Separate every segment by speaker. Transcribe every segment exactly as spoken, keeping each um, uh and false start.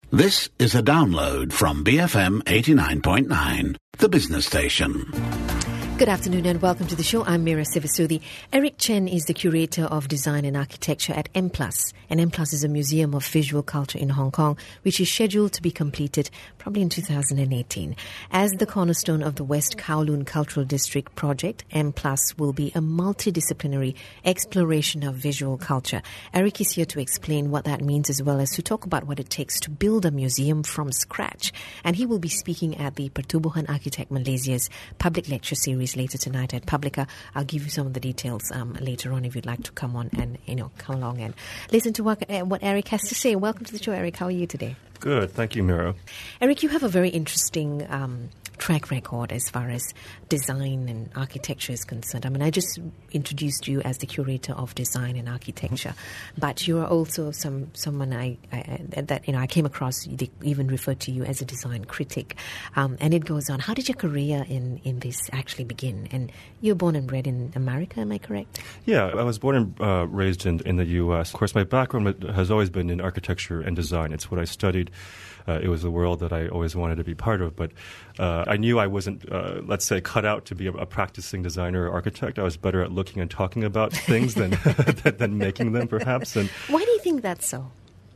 Speaker 1: This is a download from B F M eighty-nine point nine, the business station.
Speaker 2: Good afternoon and welcome to the show. I'm Mira Sivasudi. Eric Chen is the curator of design and architecture at M plus. And M plus is a museum of visual culture in Hong Kong, which is scheduled to be completed probably in two thousand eighteen. As the cornerstone of the West Kowloon Cultural District project, M plus will be a multidisciplinary exploration of visual culture. Eric is here to explain what that means as well as to talk about what it takes to build a museum from scratch. And he will be speaking at the Pertubuhan Architect Malaysia's public lecture series later tonight at Publica. I'll give you some of the details um, later on if you'd like to come on and, you know, come along and listen to what, uh, what Eric has to say. Welcome to the show, Eric. How are you today?
Speaker 3: Good. Thank you, Mira.
Speaker 2: Eric, you have a very interesting um, track record as far as design and architecture is concerned. I mean, I just introduced you as the curator of design and architecture, mm-hmm. but you are also some someone I, I that you know I came across. They even referred to you as a design critic, um, and it goes on. How did your career in, in this actually begin? And you're born and bred in America, am I correct?
Speaker 3: Yeah, I was born and uh, raised in in the U S. Of course, my background has always been in architecture and design. It's what I studied. Uh, it was the world that I always wanted to be part of, but uh, I knew I wasn't, uh, let's say, cut out to be a, a practicing designer or architect. I was better at looking and talking about things than, than than making them, perhaps. And
Speaker 2: why do you think that's so?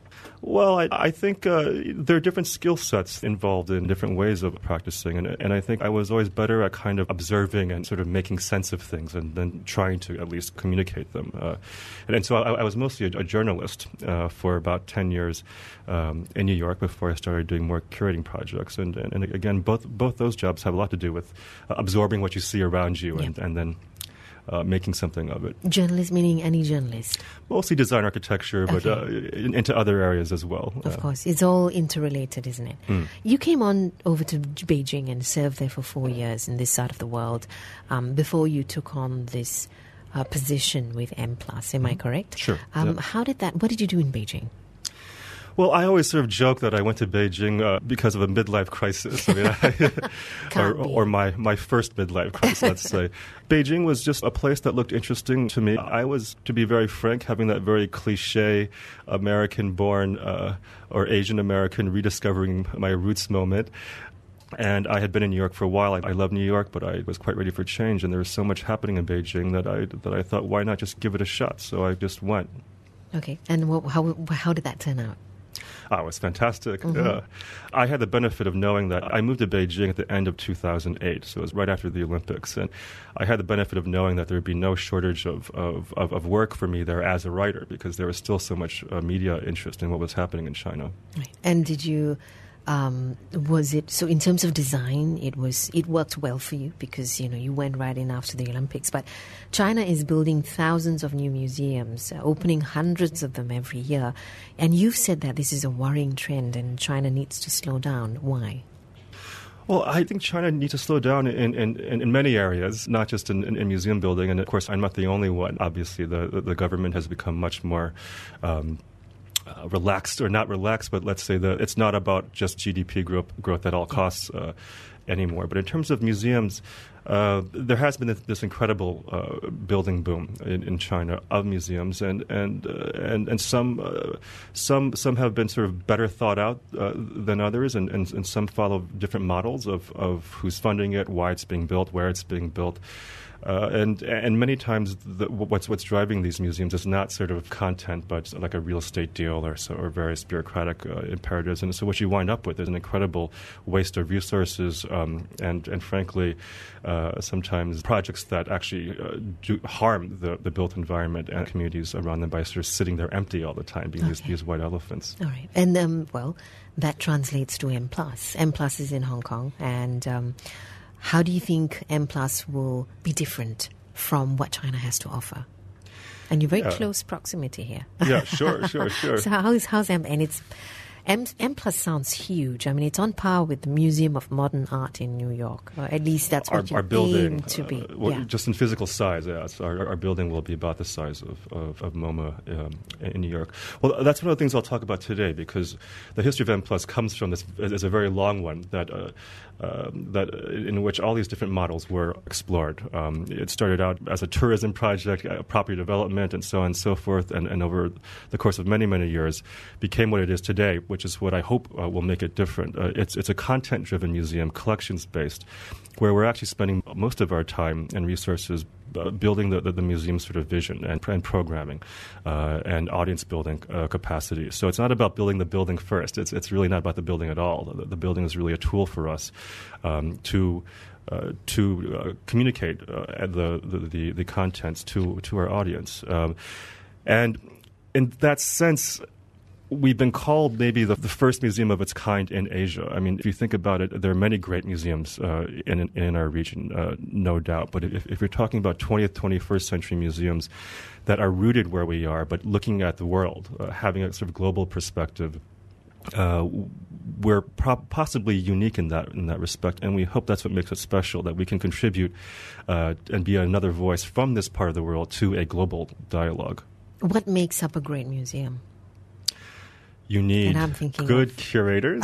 Speaker 3: Well, I, I think uh, there are different skill sets involved in different ways of practicing, and, and I think I was always better at kind of observing and sort of making sense of things and then trying to at least communicate them. Uh, and, and so I, I was mostly a, a journalist uh, for about ten years um, in New York before I started doing more curating projects. And, and, and again, both both those jobs have a lot to do with uh, absorbing what you see around you and, and then Uh, making something of it.
Speaker 2: Journalist meaning any journalist?
Speaker 3: Mostly design architecture, but
Speaker 2: okay.
Speaker 3: uh, in, into other areas as well.
Speaker 2: Of
Speaker 3: uh,
Speaker 2: course. It's all interrelated, isn't it? Mm. You came on over to Beijing and served there for four years in this side of the world um, before you took on this uh, position with M plus. Am mm. I correct?
Speaker 3: Sure.
Speaker 2: Um,
Speaker 3: yeah.
Speaker 2: How did that, what did you do in Beijing?
Speaker 3: Well, I always sort of joke that I went to Beijing uh, because of a midlife crisis. I mean, I, or, or my, my first midlife crisis, let's say. Beijing was just a place that looked interesting to me. I was, to be very frank, having that very cliche American-born uh, or Asian-American rediscovering my roots moment. And I had been in New York for a while. I, I love New York, but I was quite ready for change. And there was so much happening in Beijing that I that I thought, why not just give it a shot? So I just went.
Speaker 2: Okay. And what, how how did that turn out?
Speaker 3: Oh, it was fantastic.
Speaker 2: Mm-hmm.
Speaker 3: Uh, I had the benefit of knowing that I moved to Beijing at the end of two thousand eight, so it was right after the Olympics. And I had the benefit of knowing that there would be no shortage of, of, of, of work for me there as a writer because there was still so much uh, media interest in what was happening in China.
Speaker 2: Right. And did you... Um, was it so in terms of design it was it worked well for you because you know you went right in after the Olympics, but China is building thousands of new museums, uh, opening hundreds of them every year, and you've said that this is a worrying trend and China needs to slow down. Why?
Speaker 3: Well, I think China needs to slow down in, in, in, in many areas, not just in, in, in museum building. And of course, I'm not the only one. Obviously, the, the, the government has become much more um, Uh, relaxed or not relaxed, but let's say that it's not about just G D P growth, growth at all costs uh, anymore. But in terms of museums, uh, there has been this, this incredible uh, building boom in, in China of museums, and and uh, and and some uh, some some have been sort of better thought out uh, than others, and, and and some follow different models of of who's funding it, why it's being built, where it's being built. Uh, and and many times the, what's what's driving these museums is not sort of content, but like a real estate deal or so, or various bureaucratic uh, imperatives. And so what you wind up with is an incredible waste of resources, um, and and frankly, uh, sometimes projects that actually uh, do harm the, the built environment and communities around them by sort of sitting there empty all the time, being okay. these, these white elephants.
Speaker 2: All right, and um, well, that translates to M plus. M plus is in Hong Kong, and um, how do you think M plus will be different from what China has to offer? And you're very yeah. close proximity here.
Speaker 3: Yeah, sure, sure, sure.
Speaker 2: So how's how's M? And it's M, M plus sounds huge. I mean, it's on par with the Museum of Modern Art in New York. Or at least that's what
Speaker 3: our,
Speaker 2: you
Speaker 3: our building,
Speaker 2: aim to be.
Speaker 3: Uh, well,
Speaker 2: yeah.
Speaker 3: Just in physical size, yeah. So our, our building will be about the size of, of, of MoMA um, in New York. Well, that's one of the things I'll talk about today, because the history of M plus comes from this as a very long one that uh, uh, that in which all these different models were explored. Um, it started out as a tourism project, uh, property development, and so on and so forth, and, and over the course of many, many years became what it is today, which is what I hope uh, will make it different. Uh, it's it's a content-driven museum, collections-based, where we're actually spending most of our time and resources uh, building the, the, the museum's sort of vision and, and programming uh, and audience building uh, capacity. So it's not about building the building first. It's it's really not about the building at all. The, the building is really a tool for us um, to uh, to uh, communicate uh, the, the, the the contents to to our audience. Um, and in that sense, we've been called maybe the, the first museum of its kind in Asia. I mean, if you think about it, there are many great museums uh, in in our region, uh, no doubt. But if, if you're talking about twentieth, twenty-first century museums that are rooted where we are, but looking at the world, uh, having a sort of global perspective, uh, we're pro- possibly unique in that in that respect. And we hope that's what makes it special, that we can contribute uh, and be another voice from this part of the world to a global dialogue.
Speaker 2: What makes up a great museum?
Speaker 3: You need good
Speaker 2: of...
Speaker 3: curators.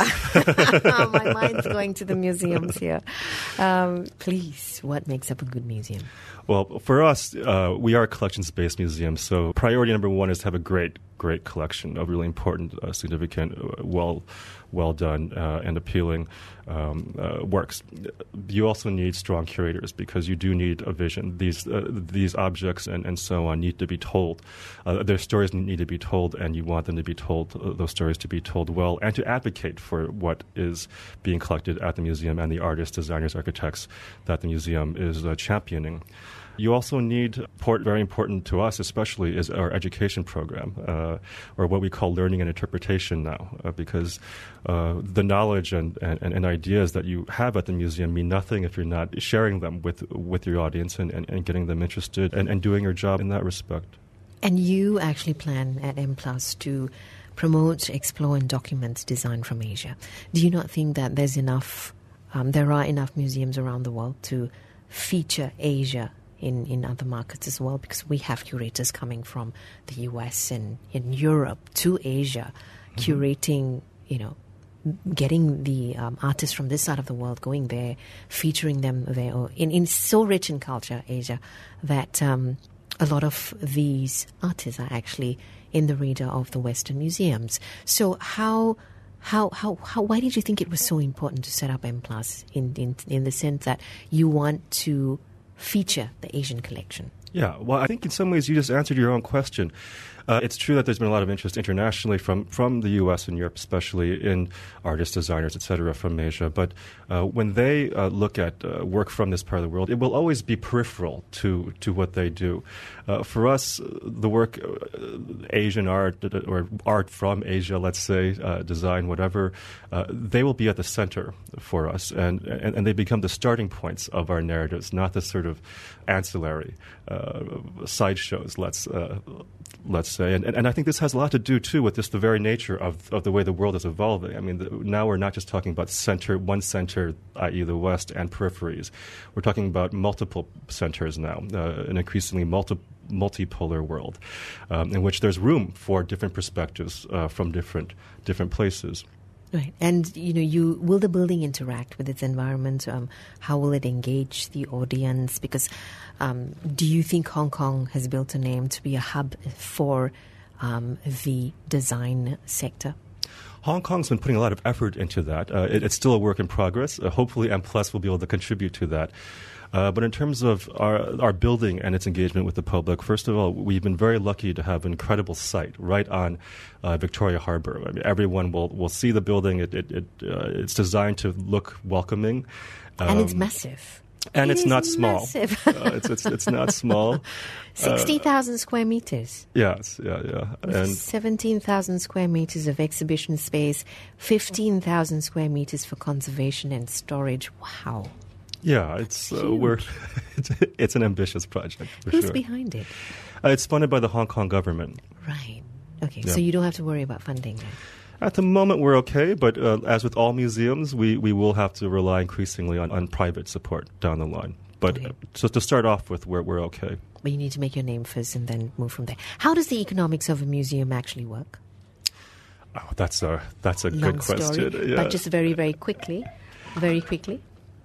Speaker 2: My mind's going to the museums here. Um, please, what makes up a good museum?
Speaker 3: Well, for us, uh, we are a collections-based museum, so priority number one is to have a great, great collection of really important, uh, significant, uh, well, well done uh, and appealing um, uh, works. You also need strong curators because you do need a vision. These uh, these objects and, and so on need to be told. Uh, their stories need to be told, and you want them to be told, uh, those stories to be told well, and to advocate for what is being collected at the museum and the artists, designers, architects that the museum is uh, championing. You also need, port, very important to us especially, is our education program, uh, or what we call learning and interpretation now, uh, because uh, the knowledge and, and, and ideas that you have at the museum mean nothing if you're not sharing them with with your audience and, and, and getting them interested and, and doing your job in that respect.
Speaker 2: And you actually plan at M Plus to promote, explore, and document design from Asia. Do you not think that there's enough, um, there are enough museums around the world to feature Asia in, in other markets as well? Because we have curators coming from the U S and in Europe to Asia, mm-hmm. curating, you know, getting the um, artists from this side of the world going there, featuring them there. Or in, in so rich in culture, Asia, that um, a lot of these artists are actually in the radar of the Western museums. So how... How, how, how, why did you think it was so important to set up M Plus in, in, in the sense that you want to feature the Asian collection?
Speaker 3: Yeah, well, I think in some ways you just answered your own question. Uh, it's true that there's been a lot of interest internationally from, from the U S and Europe, especially in artists, designers, et cetera, from Asia. But uh, when they uh, look at uh, work from this part of the world, it will always be peripheral to, to what they do. Uh, for us, the work, uh, Asian art or art from Asia, let's say, uh, design, whatever, uh, they will be at the center for us. And, and, and they become the starting points of our narratives, not the sort of ancillary uh, sideshows, let's uh, let's say. And, and, and I think this has a lot to do, too, with just the very nature of, of the way the world is evolving. I mean, the, now we're not just talking about center, one center, that is the West, and peripheries. We're talking about multiple centers now, uh, an increasingly multi, multipolar world um, in which there's room for different perspectives uh, from different different places.
Speaker 2: Right. And, you know, you will the building interact with its environment? Um, how will it engage the audience? Because um, do you think Hong Kong has built a name to be a hub for um, the design sector?
Speaker 3: Hong Kong's been putting a lot of effort into that. Uh, it, it's still a work in progress. Uh, hopefully M Plus will be able to contribute to that. Uh, but in terms of our, our building and its engagement with the public, first of all, we've been very lucky to have an incredible site right on uh, Victoria Harbour. I mean, everyone will, will see the building. It, it, it, uh, it's designed to look welcoming.
Speaker 2: Um, and it's massive.
Speaker 3: And
Speaker 2: it
Speaker 3: it's not small. uh, it's, it's, it's not small.
Speaker 2: sixty thousand uh, square meters.
Speaker 3: Yes, yeah, yeah.
Speaker 2: And seventeen thousand square meters of exhibition space, fifteen thousand square meters for conservation and storage. Wow.
Speaker 3: Yeah, it's uh, we're it's, it's an ambitious project for
Speaker 2: Who's
Speaker 3: sure.
Speaker 2: behind it?
Speaker 3: Uh, it's funded by the Hong Kong government.
Speaker 2: Right. Okay,
Speaker 3: yeah.
Speaker 2: So you don't have to worry about funding then?
Speaker 3: At the moment, we're okay, but uh, as with all museums, we, we will have to rely increasingly on, on private support down the line. But okay. uh, so to start off with, we're, we're okay.
Speaker 2: But you need to make your name first and then move from there. How does the economics of a museum actually work?
Speaker 3: Oh, that's a, that's a
Speaker 2: Long
Speaker 3: good question.
Speaker 2: Story,
Speaker 3: yeah.
Speaker 2: But just very, very quickly, very quickly.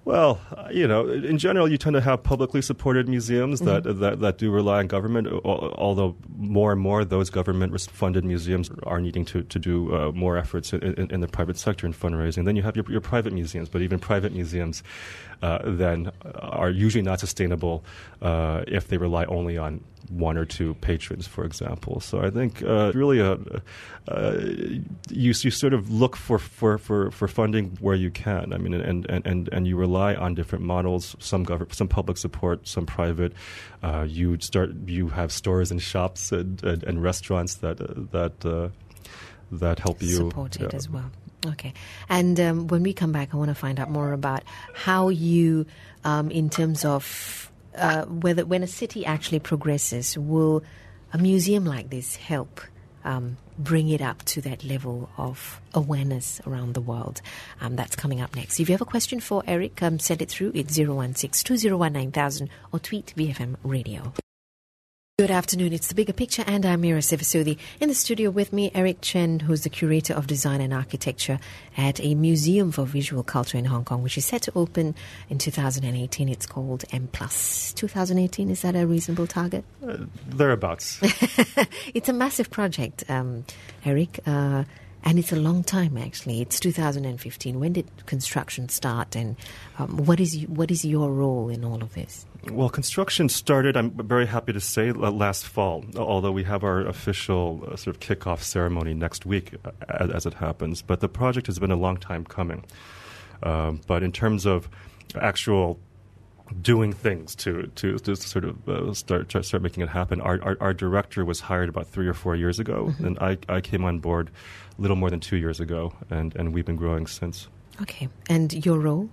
Speaker 3: Well, uh, you know, in general, you tend to have publicly supported museums that, mm-hmm. that that do rely on government, although more and more those government-funded museums are needing to, to do uh, more efforts in, in, in the private sector in fundraising. Then you have your, your private museums, but even private museums uh, then are usually not sustainable uh, if they rely only on one or two patrons, for example. So I think uh, really a, uh, you, you sort of look for, for, for, for funding where you can. I mean, and, and, and, and you rely on different models, some government, some public support, some private. Uh, you start, you have stores and shops and, and, and restaurants that uh, that uh, that help you
Speaker 2: support it yeah. as well. Okay, and um, when we come back, I want to find out more about how you, um, in terms of Uh, whether when a city actually progresses, will a museum like this help um, bring it up to that level of awareness around the world? Um, that's coming up next. If you have a question for Eric, um, send it through. It's zero one six two zero one nine thousand or tweet B F M Radio. Good afternoon. It's The Bigger Picture, and I'm Mira Sivasudi. In the studio with me, Eric Chen, who's the Curator of Design and Architecture at a Museum for Visual Culture in Hong Kong, which is set to open in two thousand eighteen. It's called M plus. twenty eighteen, is that a reasonable target?
Speaker 3: Uh, thereabouts.
Speaker 2: It's a massive project, um, Eric, uh, and it's a long time, actually. It's two thousand fifteen. When did construction start, and um, what is what is your role in all of this?
Speaker 3: Well, construction started, I'm very happy to say, last fall, although we have our official uh, sort of kickoff ceremony next week, as, as it happens. But the project has been a long time coming. Um, but in terms of actual doing things to to, to sort of uh, start start making it happen, our, our, our director was hired about three or four years ago, mm-hmm. and I, I came on board a little more than two years ago, and, and we've been growing since.
Speaker 2: Okay. And your role?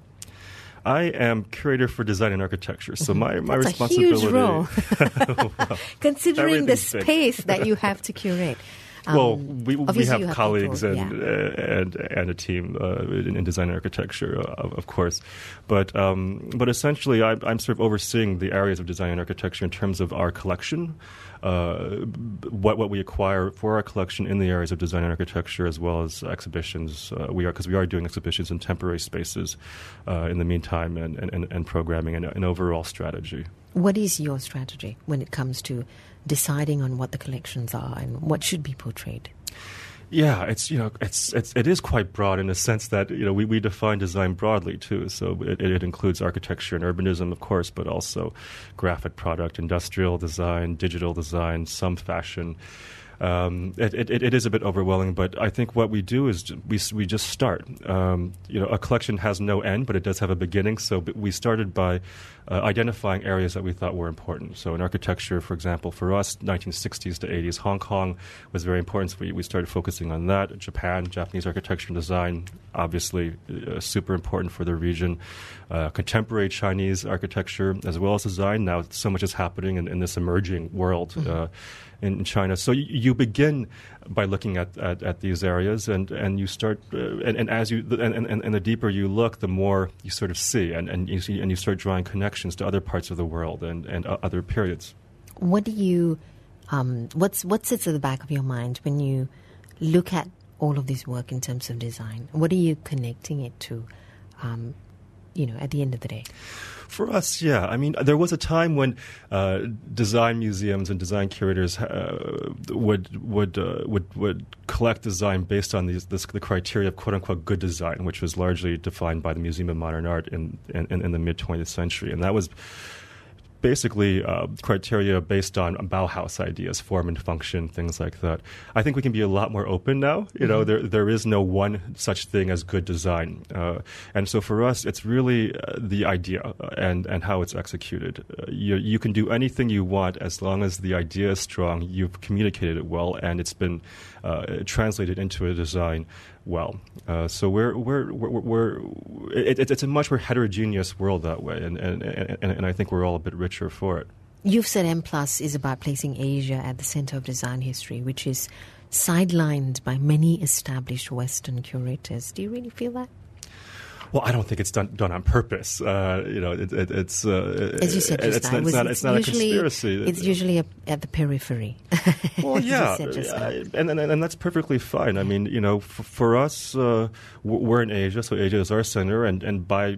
Speaker 3: I am curator for design and architecture, so my, my
Speaker 2: That's
Speaker 3: responsibility...
Speaker 2: a huge role.
Speaker 3: well,
Speaker 2: considering the space big. that you have to curate.
Speaker 3: Um, well, we, we have, have colleagues
Speaker 2: people,
Speaker 3: and,
Speaker 2: yeah.
Speaker 3: uh, and and a team uh, in, in design and architecture, uh, of course. But um, but essentially, I, I'm sort of overseeing the areas of design and architecture in terms of our collection, uh, what what we acquire for our collection in the areas of design and architecture, as well as exhibitions. Uh, we are because we are doing exhibitions in temporary spaces uh, in the meantime, and and, and programming and an overall strategy.
Speaker 2: What is your strategy when it comes to deciding on what the collections are and what should be portrayed?
Speaker 3: Yeah, it's you know it's it's it is quite broad in the sense that you know we, we define design broadly too. So it, it includes architecture and urbanism, of course, but also graphic product, industrial design, digital design, some fashion. Um, it, it, it is a bit overwhelming, but I think what we do is we we just start. Um, you know, a collection has no end, but it does have a beginning. So we started by uh, identifying areas that we thought were important. So in architecture, for example, for us, nineteen sixties to eighties, Hong Kong was very important. So we, we started focusing on that. Japan, Japanese architecture and design, obviously uh, super important for the region. Uh, contemporary Chinese architecture as well as design. Now so much is happening in, in this emerging world. Mm-hmm. Uh, in China. So you, you begin by looking at, at, at these areas, and, and you start, uh, and, and as you, and, and, and the deeper you look, the more you sort of see, and, and you see, and you start drawing connections to other parts of the world and, and uh, other periods.
Speaker 2: What do you, um, what's, what sits at the back of your mind when you look at all of this work in terms of design? What are you connecting it to, um, you know, at the end of the day?
Speaker 3: For us, yeah. I mean, there was a time when uh, design museums and design curators uh, would would uh, would would collect design based on these this, the criteria of quote unquote good design, which was largely defined by the Museum of Modern Art in in, in the mid twentieth century, and that was basically uh, criteria based on Bauhaus ideas, form and function, things like that. I think we can be a lot more open now. You know, mm-hmm. there there is no one such thing as good design, uh, and so for us, it's really uh, the idea and and how it's executed. Uh, you you can do anything you want as long as the idea is strong. You've communicated it well, and it's been uh, translated into a design well. Uh, so we're we're we're, we're it, it's a much more heterogeneous world that way, and and, and and I think we're all a bit richer for it.
Speaker 2: You've said M Plus is about placing Asia at the center of design history, which is sidelined by many established Western curators. Do you really feel that?
Speaker 3: Well, I don't think it's done done on purpose. Uh, you know, it, it, it's uh,
Speaker 2: as you said just
Speaker 3: it's,
Speaker 2: now,
Speaker 3: not,
Speaker 2: it was,
Speaker 3: it's not,
Speaker 2: it's
Speaker 3: it's not
Speaker 2: usually,
Speaker 3: a conspiracy.
Speaker 2: It's usually a, at the periphery.
Speaker 3: Well, yeah, yeah and, and and that's perfectly fine. I mean, you know, for, for us, uh, we're in Asia, so Asia is our center, and and by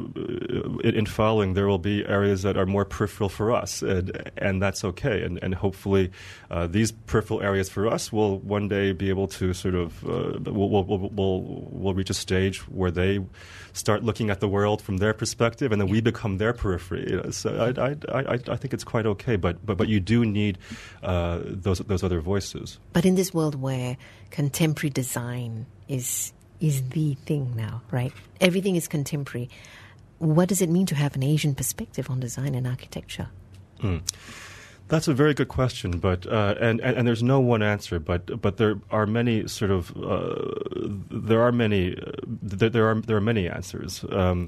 Speaker 3: in following, there will be areas that are more peripheral for us, and and that's okay. And and hopefully, uh, these peripheral areas for us will one day be able to sort of uh, we'll, we'll, we'll, we'll reach a stage where they start looking at the world from their perspective, and then we become their periphery. You know? So I, I, I, I think it's quite okay, but but, but you do need uh, those those other voices.
Speaker 2: But in this world where contemporary design is is the thing now, right? Everything is contemporary. What does it mean to have an Asian perspective on design and architecture?
Speaker 3: Mm. That's a very good question, but uh, and, and and there's no one answer, but but there are many sort of uh, there are many uh, there, there are there are many answers. Um,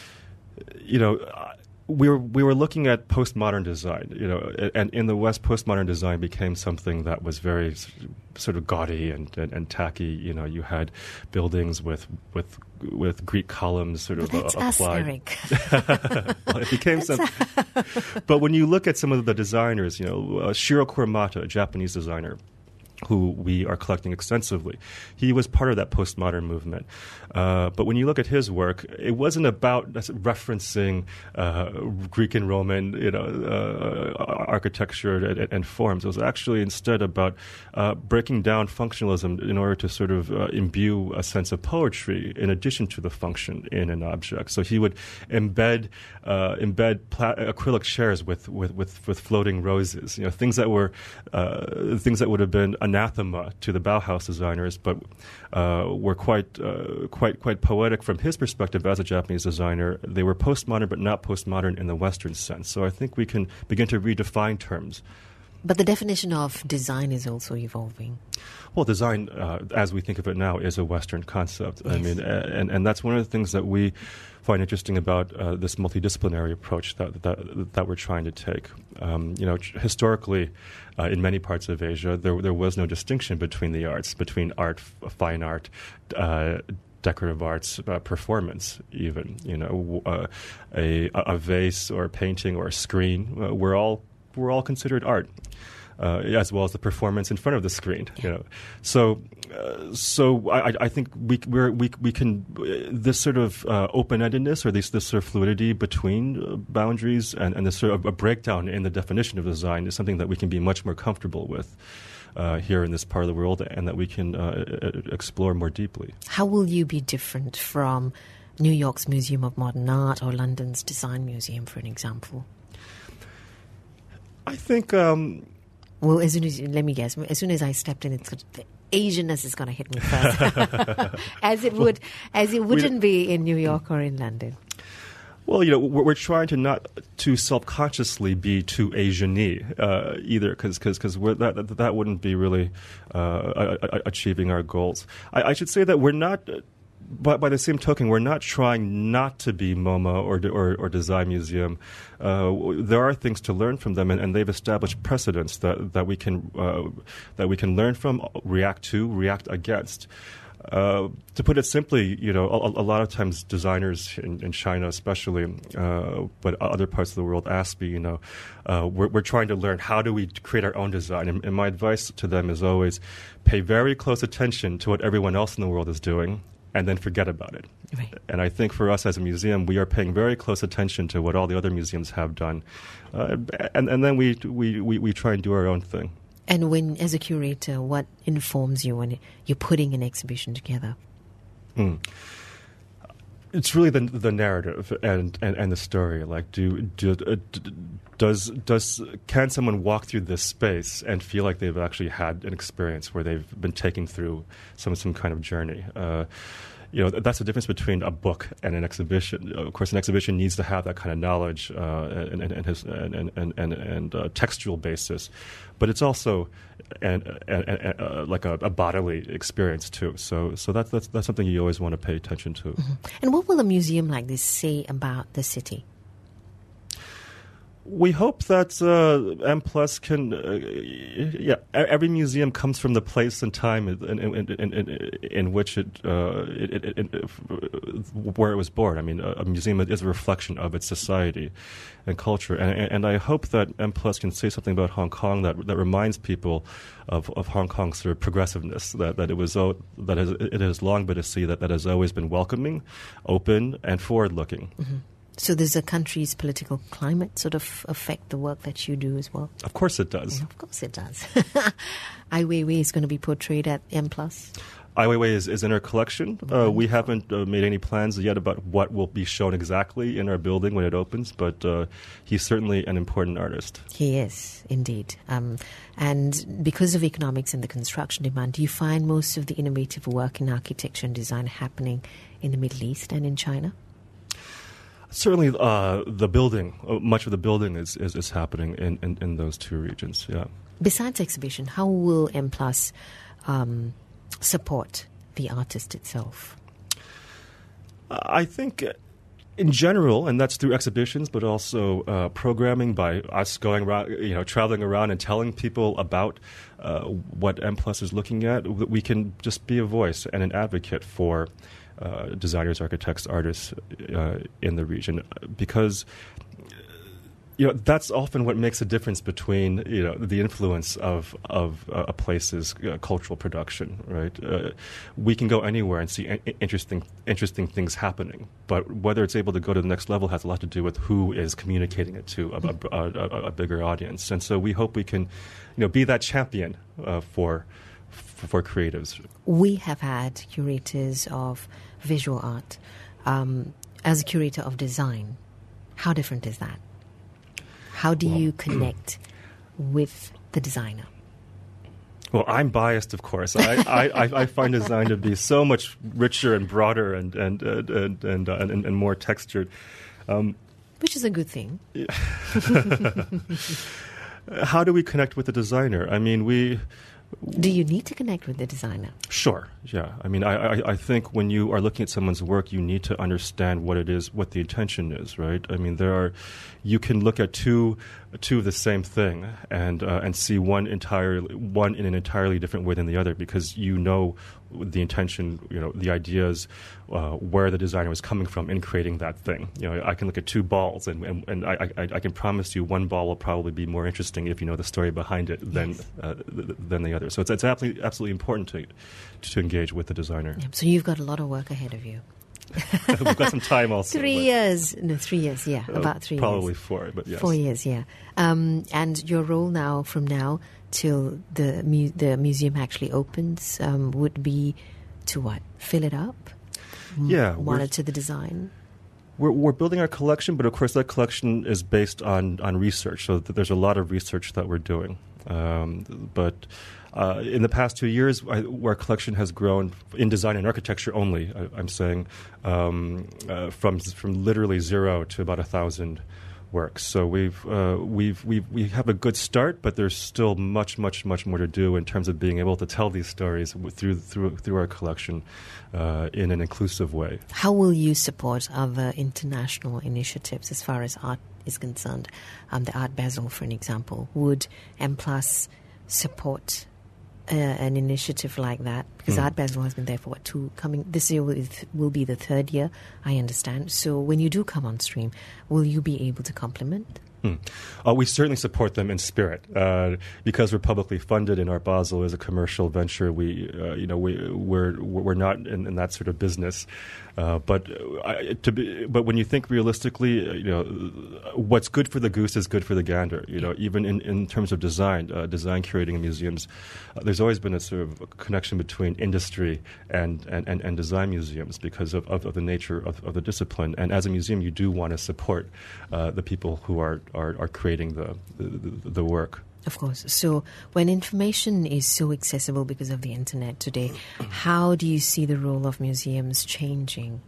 Speaker 3: you know, we were we were looking at postmodern design, you know, and in the West, postmodern design became something that was very sort of gaudy and, and, and tacky. You know, you had buildings with with with Greek columns sort of
Speaker 2: well, that's
Speaker 3: uh, applied.
Speaker 2: Us, Eric.
Speaker 3: Well, it became something. But when you look at some of the designers, you know, uh, Shiro Kuramata, a Japanese designer, who we are collecting extensively, he was part of that postmodern movement. Uh, but when you look at his work, it wasn't about referencing uh, Greek and Roman, you know, uh, architecture and, and forms. It was actually instead about uh, breaking down functionalism in order to sort of uh, imbue a sense of poetry in addition to the function in an object. So he would embed uh, embed pla- acrylic chairs with, with, with, with floating roses, you know, things that were uh, things that would have been anathema to the Bauhaus designers, but uh, were quite, uh, quite, quite poetic from his perspective as a Japanese designer. They were postmodern, but not postmodern in the Western sense. So I think we can begin to redefine terms.
Speaker 2: But the definition of design is also evolving.
Speaker 3: Well, design, uh, as we think of it now, is a Western concept.
Speaker 2: Yes.
Speaker 3: I mean, and, and that's one of the things that we find interesting about uh, this multidisciplinary approach that that, that we're trying to take. Um, you know, historically, uh, in many parts of Asia, there there was no distinction between the arts, between art, f- fine art, uh, decorative arts, uh, performance, even. You know, uh, a a vase or a painting or a screen. Uh, we're all we're all considered art. Uh, as well as the performance in front of the screen, you know. So, uh, so I, I think we we're, we we can uh, this sort of uh, open-endedness or this this sort of fluidity between uh, boundaries and, and this sort of a breakdown in the definition of design is something that we can be much more comfortable with uh, here in this part of the world, and that we can uh, explore more deeply.
Speaker 2: How will you be different from New York's Museum of Modern Art or London's Design Museum, for an example?
Speaker 3: I think. Um,
Speaker 2: Well, as soon as let me guess, as soon as I stepped in, it's the Asianness is going to hit me first, as it would, as it wouldn't be in New York or in London.
Speaker 3: Well, you know, we're, we're trying to not to self-consciously be too Asian-y uh, either, because because that, that that wouldn't be really uh, achieving our goals. I, I should say that we're not. But by the same token, we're not trying not to be MoMA or or, or Design Museum. Uh, there are things to learn from them, and, and they've established precedents that that we can uh, that we can learn from, react to, react against. Uh, to put it simply, you know, a, a lot of times designers in, in China, especially, uh, but other parts of the world, ask me, you know, uh, we're, we're trying to learn how do we create our own design, and, and my advice to them is always pay very close attention to what everyone else in the world is doing, and then forget about it.
Speaker 2: Right.
Speaker 3: And I think for us as a museum, we are paying very close attention to what all the other museums have done. Uh, and, and then we, we, we, we try and do our own thing.
Speaker 2: And when, as a curator, what informs you when you're putting an exhibition together?
Speaker 3: Mm. It's really the the narrative and, and, and the story. Like, do, do uh, d- does does can someone walk through this space and feel like they've actually had an experience where they've been taken through some some kind of journey? Uh, you know, that's the difference between a book and an exhibition. Of course, an exhibition needs to have that kind of knowledge uh, and, and, and, his, and, and, and, and uh, textual basis, but it's also an, an, an, uh, like a, a bodily experience too. So, so that's, that's that's something you always want to pay attention to.
Speaker 2: Mm-hmm. And what will a museum like this say about the city?
Speaker 3: We hope that uh, M Plus can, uh, yeah, every museum comes from the place and time in, in, in, in, in which it, uh, it, it, it, where it was born. I mean, a, a museum is a reflection of its society and culture, and, and I hope that M Plus can say something about Hong Kong that that reminds people of, of Hong Kong's sort of progressiveness, that that it was uh, that has, it has long been a city that, that has always been welcoming, open, and forward-looking.
Speaker 2: Mm-hmm. So does the country's political climate sort of affect the work that you do as well?
Speaker 3: Of course it does.
Speaker 2: Yeah, of course it does. Ai Weiwei is going to be portrayed at M Plus.
Speaker 3: Ai Weiwei is, is in our collection. Uh, we haven't uh, made any plans yet about what will be shown exactly in our building when it opens, but uh, he's certainly an important artist.
Speaker 2: He is, indeed. Um, and because of economics and the construction demand, do you find most of the innovative work in architecture and design happening in the Middle East and in China?
Speaker 3: Certainly, uh, the building, uh, much of the building is, is, is happening in, in, in those two regions, yeah.
Speaker 2: Besides exhibition, how will M Plus um, support the artist itself?
Speaker 3: I think in general, and that's through exhibitions, but also uh, programming by us going around, you know, traveling around and telling people about uh, what M Plus is looking at, we can just be a voice and an advocate for Uh, designers, architects, artists uh, in the region, because you know that's often what makes a difference between you know the influence of of uh, a place's uh, cultural production. Right? Uh, we can go anywhere and see a- interesting interesting things happening, but whether it's able to go to the next level has a lot to do with who is communicating it to a, a, a, a bigger audience. And so we hope we can, you know, be that champion uh, for. for creatives.
Speaker 2: We have had curators of visual art. Um, as a curator of design, how different is that? How do well, you connect with the designer?
Speaker 3: Well, I'm biased, of course. I, I, I find design to be so much richer and broader and and and and, and, uh, and, and more textured. Um,
Speaker 2: Which is a good thing. Yeah.
Speaker 3: How do we connect with the designer? I mean, we...
Speaker 2: Do you need to connect with the designer?
Speaker 3: Sure, yeah. I mean, I, I, I think when you are looking at someone's work, you need to understand what it is, what the intention is, right? I mean, there are, you can look at two, two of the same thing and uh, and see one entirely, one in an entirely different way than the other, because you know the intention, you know, the ideas, uh, where the designer was coming from in creating that thing. You know, I can look at two balls, and and, and I, I, I can promise you one ball will probably be more interesting if you know the story behind it than
Speaker 2: yes. uh,
Speaker 3: than the other. So it's it's absolutely absolutely important to to engage with the designer.
Speaker 2: Yeah, so you've got a lot of work ahead of you.
Speaker 3: We've got some time also.
Speaker 2: Three years, no, three years, yeah,
Speaker 3: uh,
Speaker 2: about three
Speaker 3: probably
Speaker 2: years.
Speaker 3: Probably four, but yes.
Speaker 2: Four years, yeah. Um, and your role now, from now till the mu- the museum actually opens, um, would be to what? Fill it up?
Speaker 3: Yeah.
Speaker 2: Monitor the design?
Speaker 3: We're, we're building our collection, but of course that collection is based on, on research, so th- there's a lot of research that we're doing. Um, but uh, in the past two years, I, our collection has grown in design and architecture only, I, I'm saying, um, uh, from from literally zero to about a thousand works. So we've uh, we've we we have a good start, but there's still much much much more to do in terms of being able to tell these stories through through through our collection uh, in an inclusive way.
Speaker 2: How will you support other international initiatives as far as art is concerned? Um, the Art Basel, for an example, would M Plus support uh, an initiative like that? Because mm. Art Basel has been there for what, two coming this year will, will be the third year, I understand. So when you do come on stream, will you be able to complement?
Speaker 3: Hmm. Uh, we certainly support them in spirit, uh, because we're publicly funded, and Art Basel is a commercial venture. We, uh, you know, we we're we're not in, in that sort of business. Uh, but I, to be, but when you think realistically, you know, what's good for the goose is good for the gander. You know, even in, in terms of design, uh, design curating in museums, uh, there's always been a sort of connection between industry and and, and, and design museums because of, of, of the nature of, of the discipline. And as a museum, you do want to support uh, the people who are are, are creating the, the the work.
Speaker 2: Of course. So when information is so accessible because of the internet today, how do you see the role of museums changing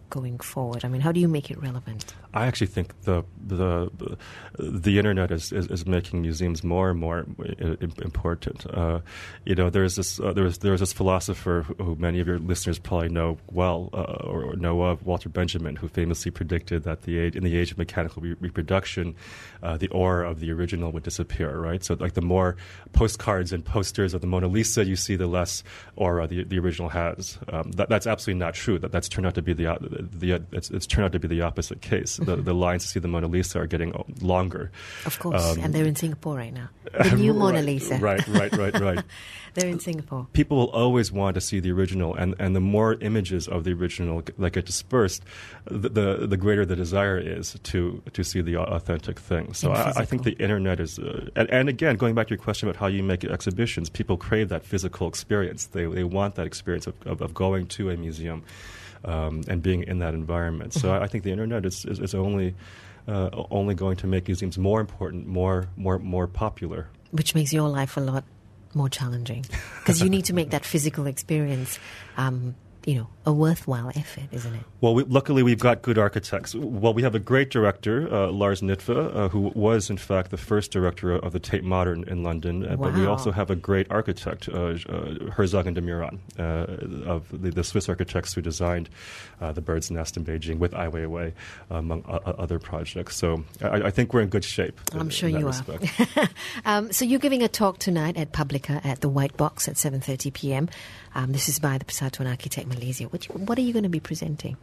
Speaker 2: going forward? I mean, how do you make it relevant?
Speaker 3: I actually think the the the internet is, is, is making museums more and more important. Uh, you know, there's this uh, there's there's this philosopher who, who many of your listeners probably know well uh, or know of, Walter Benjamin, who famously predicted that the age in the age of mechanical re- reproduction, uh, the aura of the original would disappear. Right, so like the more postcards and posters of the Mona Lisa you see, the less aura the the original has. Um, that, that's absolutely not true. That that's turned out to be the the it's, it's turned out to be the opposite case. The, the lines to see the Mona Lisa are getting longer.
Speaker 2: Of course, um, and they're in Singapore right now. The new
Speaker 3: right,
Speaker 2: Mona Lisa.
Speaker 3: Right, right, right, right.
Speaker 2: They're in Singapore.
Speaker 3: People will always want to see the original, and, and the more images of the original that get dispersed, the, the the greater the desire is to to see the authentic thing. So I, I think the internet is, uh, and, and again, going back to your question about how you make exhibitions, people crave that physical experience. They they want that experience of, of, of going to a museum. Um, and being in that environment. So mm-hmm. I, I think the internet is, is, is only uh, only going to make museums more important, more more more popular.
Speaker 2: Which makes your life a lot more challenging, because you need to make that physical experience um, you know, a worthwhile effort, isn't it?
Speaker 3: Well, we, luckily we've got good architects. Well, we have a great director, uh, Lars Nitve, uh, who was, in fact, the first director of the Tate Modern in London. Uh,
Speaker 2: wow.
Speaker 3: But we also have a great architect, uh, uh, Herzog and de Meuron, uh, of the, the Swiss architects who designed uh, the Bird's Nest in Beijing with Ai Weiwei, among uh, other projects. So I, I think we're in good shape.
Speaker 2: I'm
Speaker 3: in,
Speaker 2: sure
Speaker 3: in
Speaker 2: you are. um, so you're giving a talk tonight at Publica at the White Box at seven thirty p.m. Um, this is by the Persatuan Architect Malaysia. What, what are you going to be presenting?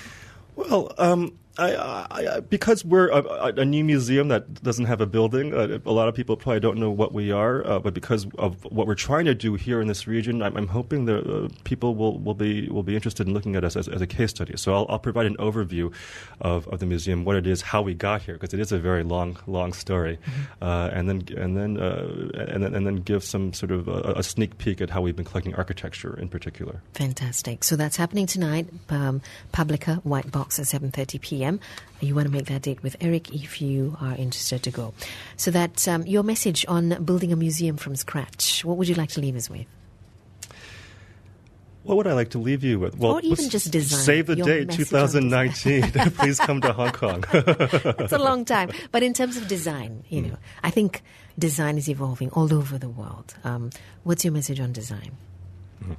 Speaker 3: Well, um, I, I, I, because we're a, a new museum that doesn't have a building, uh, a lot of people probably don't know what we are. Uh, but because of what we're trying to do here in this region, I'm, I'm hoping that uh, people will, will be will be interested in looking at us as, as a case study. So I'll, I'll provide an overview of, of the museum, what it is, how we got here, because it is a very long long story, mm-hmm. uh, and then and then uh, and then and then give some sort of a, a sneak peek at how we've been collecting architecture in particular.
Speaker 2: Fantastic. So that's happening tonight, um, Publica White Box at seven thirty p.m. You want to make that date with Eric if you are interested to go. So that's um, your message on building a museum from scratch. What would you like to leave us with?
Speaker 3: What would I like to leave you with? Well,
Speaker 2: or even just design.
Speaker 3: Save the date, twenty nineteen. Please come to Hong Kong.
Speaker 2: It's a long time. But in terms of design, you know, mm. I think design is evolving all over the world. Um, what's your message on design?
Speaker 3: Mm.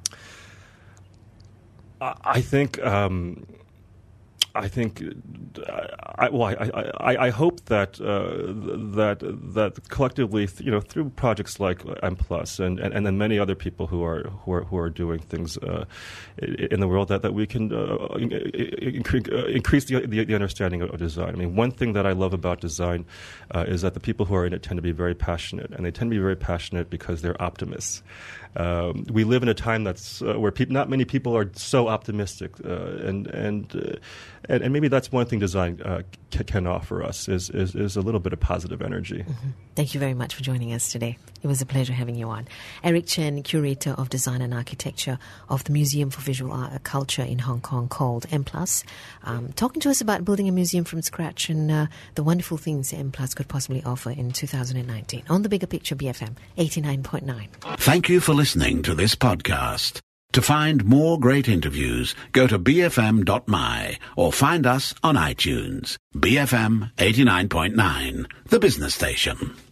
Speaker 3: I, I think... Um, I think, I, well, I, I, I hope that uh, that that collectively, you know, through projects like M Plus and, and, and then many other people who are who are who are doing things uh, in the world, that, that we can uh, increase, increase the, the the understanding of design. I mean, one thing that I love about design uh, is that the people who are in it tend to be very passionate, and they tend to be very passionate because they're optimists. Um, we live in a time that's uh, where pe- not many people are so optimistic, uh, and and, uh, and and maybe that's one thing design uh, c- can offer us is, is is a little bit of positive energy.
Speaker 2: Mm-hmm. Thank you very much for joining us today. It was a pleasure having you on. Eric Chen, curator of design and architecture of the Museum for Visual Art and Culture in Hong Kong called M Plus, um, talking to us about building a museum from scratch and uh, the wonderful things M Plus could possibly offer in two thousand nineteen on the Bigger Picture B F M eighty-nine point nine.
Speaker 1: Thank you for listening to this podcast. To find more great interviews, go to b f m dot m y or find us on iTunes. B F M eighty-nine point nine, the business station.